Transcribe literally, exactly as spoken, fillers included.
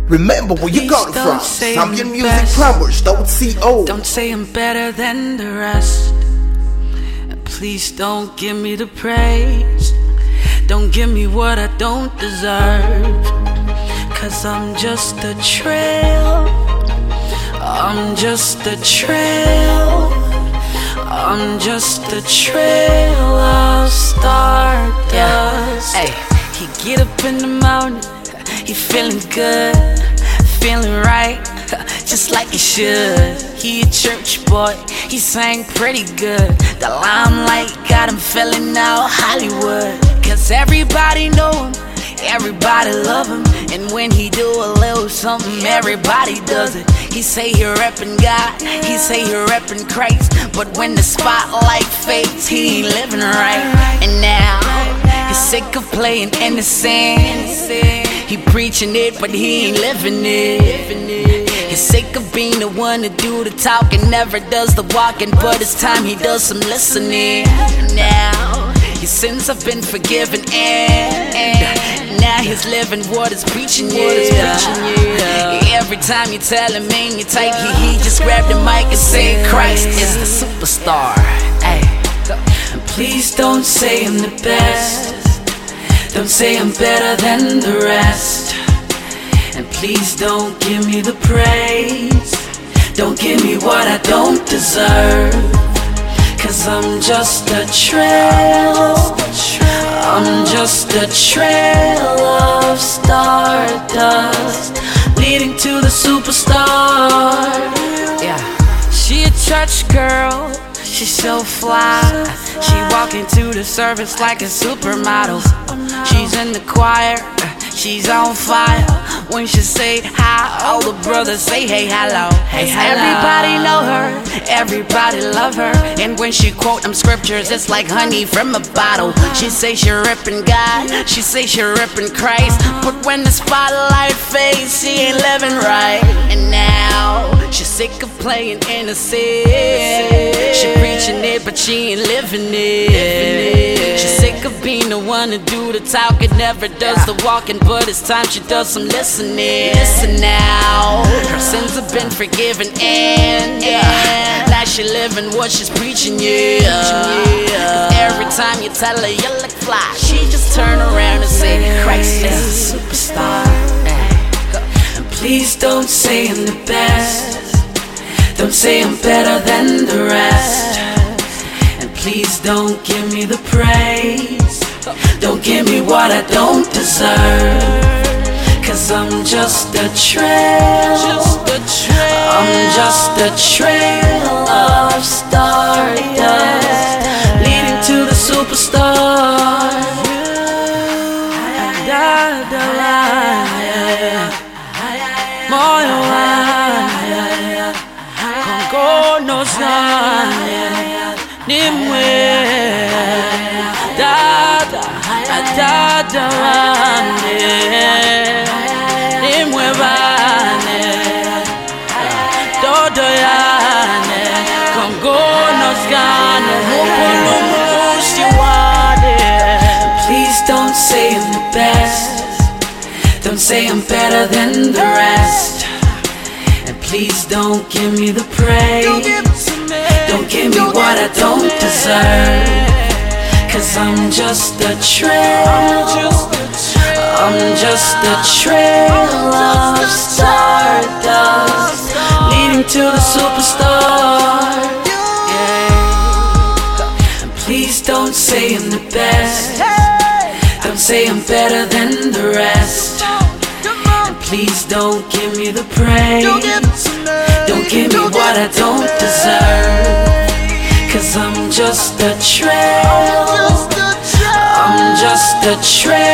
Remember where you got it from. Zambian Music Plumbers, don't C O. Don't say I'm better than the rest. And please don't give me the praise. Don't give me what I don't deserve. Cause I'm just a trail. I'm just a trail. I'm just a trail of stardust. Yeah. Hey, he get up in the morning, he feeling good, feeling right, just like he should. He a church boy, he sang pretty good. The limelight got him feeling out Hollywood. Cause everybody know him, everybody love him. And when he do a little something, everybody does it. He say he reppin' God, he say he reppin' Christ. But when the spotlight fades, he ain't living right. And now, he's sick of playing innocent. He preaching it, but he ain't living it. He's sick of being the one to do the talking, never does the walking. But it's time he does some listening. Now, his sins have been forgiven, and, and now he's living what he's preaching. Yeah. Every time you tell him ain't you tight, he, he just grab the mic and say Christ is the superstar. Ay. And please don't say I'm the best. Don't say I'm better than the rest. And please don't give me the praise. Don't give me what I don't deserve. Cause I'm just a trail. I'm just a trail of stardust leading to the superstar. Yeah. She a church girl, she's so fly. She walk into the service like a supermodel. She's in the choir, she's on fire. When she say hi, all the brothers say hey, hello. Hey, hello. Everybody know her, everybody love her. And when she quote them scriptures, it's like honey from a bottle. She say she rippin' God, she say she rippin' Christ. But when the spotlight fades, she ain't living right. And now, she's sick of playing innocent. She preaching it, but she ain't living it. She's sick of being the one to do the talking, never does the walking. But it's time she does some listening. Listen now, her sins have been forgiven, and yeah, now she living what she's preaching. Yeah. Every time you tell her you look fly, she just turn around and say Christ is a superstar. And please don't say I'm the best. Don't say I'm better than the rest. And please don't give me the praise. Don't give me what I don't deserve. Cause I'm just a trail. I'm just a trail of stardust leading to the superstar. Da da la, moyo wa, Kongo no sa, nimwe. Da da da da wane, nimwe bane, dodo yane, Kongo no skano, mukulu mushiwade. Please don't say I'm the best. Don't say I'm better than the rest. And please don't give me the praise. Don't give me what I don't deserve. Cause I'm just a trail. I'm just a trail of stardust leading to the superstar. Yeah. And please don't say I'm the best. Don't say I'm better than the rest. And please don't give me the praise. Don't give me what I don't deserve. Cause I'm just a trail. I'm just a trail